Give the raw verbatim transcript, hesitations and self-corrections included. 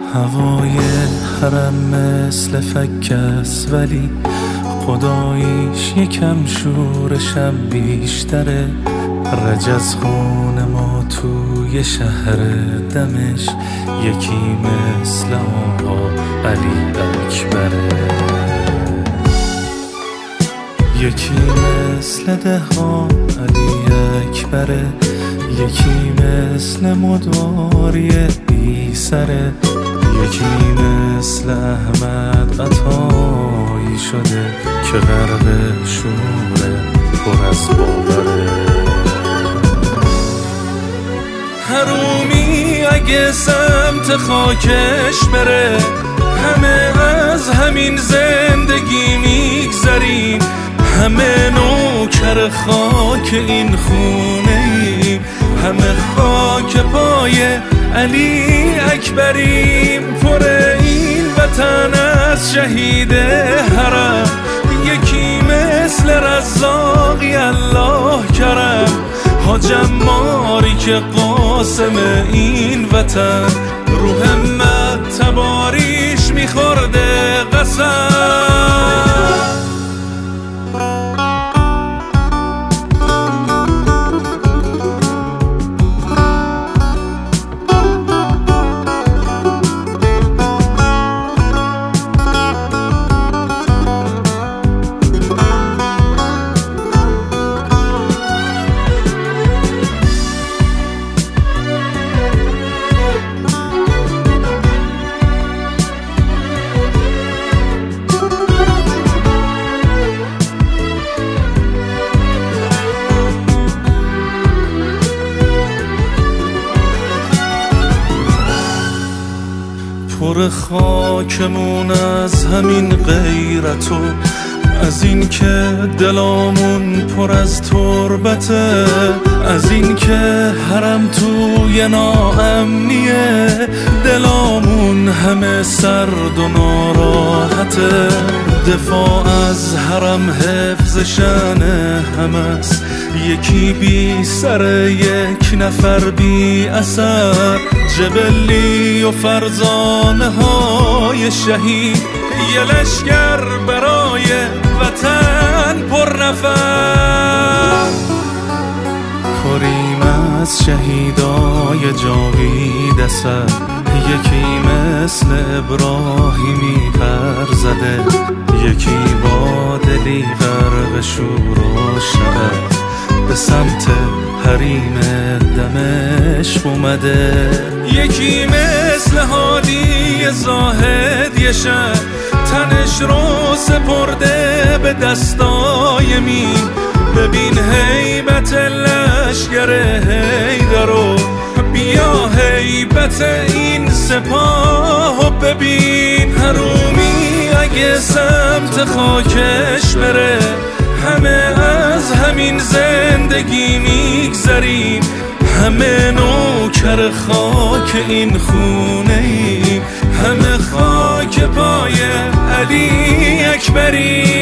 هوای حرم مثل فکس ولی خداییش یکم شورشم بیشتره. رجز خون ما توی شهر دمش یکی مثل آقا علی اکبره، یکی مثل دهقان علی اکبره، یکی مثل مداری بی سره، یکی مثل احمد عطایی شده که غرق شوره پر از باوره. حرومی اگه سمت خاکش بره همه از همین زندگی میگذریم، همه نوکر خاک این خونه ایم، همه خاک پای علی اکبریم. پر این وطن از شهید حرم یکی مثل رزاقی الله کرم، حاج عماری که قاسم این وطن رو همت تباریش میخورده قسم. پر خاکمون از همین غیرت و از این که دلامون پر از تربته، از این که حرم توی ناامنیه، دلامون همه سرد و ناراحته. دفاع از حرم حفظ شأن همست، یکی بی سر یک نفر بی اثر، جبلی و فرزانه های شهید، یه لشگر برای وطن پر نفر. پریم از شهیدای جاوید اثر، یکی مثل ابراهیمی پر زده، یکی با دلی غرق شور و شعف به سمت حریم دمشق اومده، یکی مثل هادی زاهد یه شب تنش رو سپرده به دستای مین. ببین هیبت لشگر حیدرو، بیا هیبت این سپاه ببین. حرومی اگه سمت خاکش بره همه از همین زندگی میگذریم، همه نوکر خاک این خونه ایم، همه خاک پای علی اکبریم.